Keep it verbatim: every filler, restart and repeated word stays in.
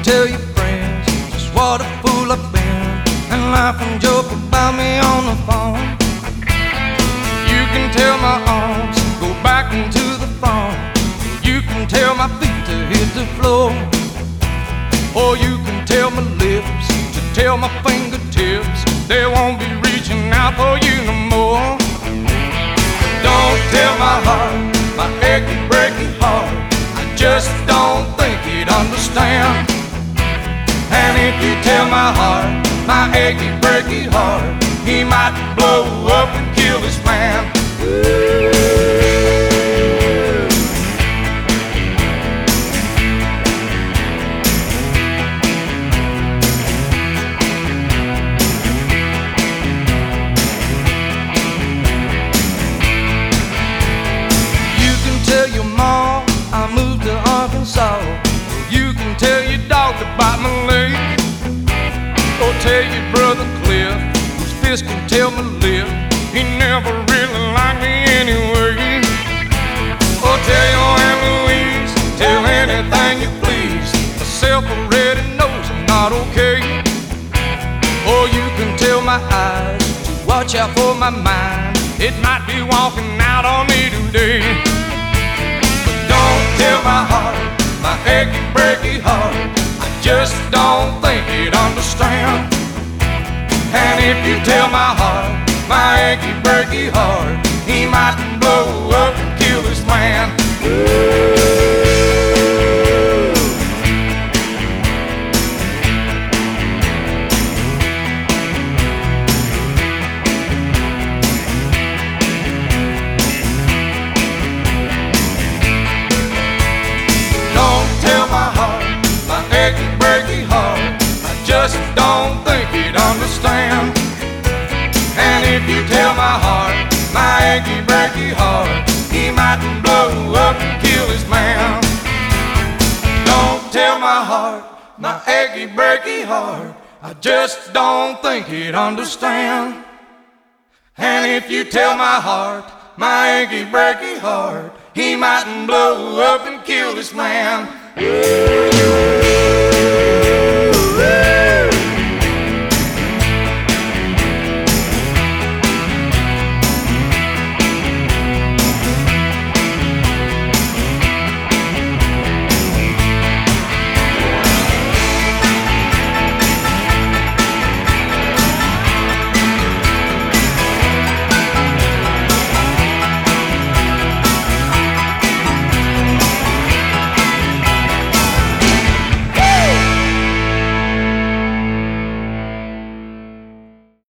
tell your friends just what a fool I've been, and laugh and joke about me on the phone. You can tell my arms go back into the phone. You can tell my feet to hit the floor. Or you can tell my lips to tell my fingertips they won't be reaching out for you no more. Don't tell my heart, my achy, breaky heart, I just don't think he'd understand. And if you tell my heart, my achy, breaky heart, he might blow up and kill this man. You can tell your mom I moved to Arkansas. You can tell your dog to bite my leg. Or tell your brother Cliff, whose fist can tell my lip, he never really liked me anyway. Or tell your Aunt Louise, tell anything you please, myself already knows I'm not okay. Or you can tell my eyes to watch out for my mind, it might be walking out on me today. But don't tell my heart, my achy, breaky heart, I just don't think he'd understand. And if you tell my heart, my achy, breaky heart, he might blow up and kill this man. Don't tell my heart, my achy, breaky heart, I just don't think he'd understand. And if you tell my heart, my achy, breaky heart, he might blow up and kill this man. Don't tell my heart, my achy, breaky heart, I just don't think he'd understand. And if you tell my heart, my achy, breaky heart, he might blow up and kill this man.